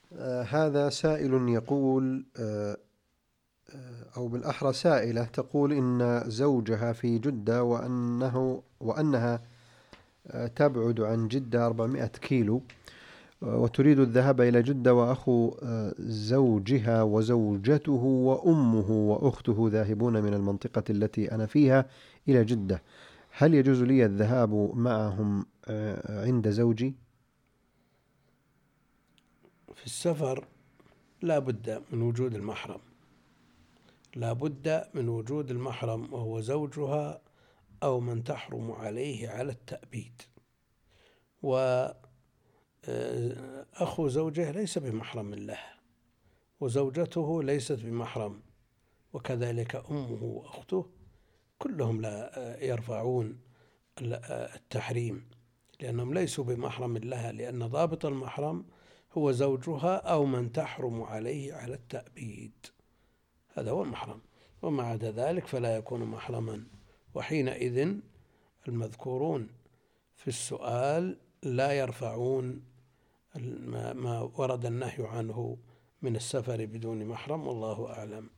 هذا سائل يقول أو بالأحرى سائلة تقول إن زوجها في جدة وأنها تبعد عن جدة 400 كيلو، وتريد الذهاب إلى جدة، وأخو زوجها وزوجته وأمه وأخته ذاهبون من المنطقة التي أنا فيها إلى جدة. هل يجوز لي الذهاب معهم عند زوجي؟ في السفر لا بد من وجود المحرم، لا بد من وجود المحرم وهو زوجها أو من تحرم عليه على التأبيد. وأخو زوجه ليس بمحرم له، وزوجته ليست بمحرم، وكذلك أمه وأخته كلهم لا يرفعون التحريم، لأنهم ليسوا بمحرم لها، لأن ضابط المحرم هو زوجها أو من تحرم عليه على التأبيد، هذا هو المحرم، وما عدا ذلك فلا يكون محرما. وحينئذ المذكورون في السؤال لا يرفعون ما ورد النهي عنه من السفر بدون محرم، والله أعلم.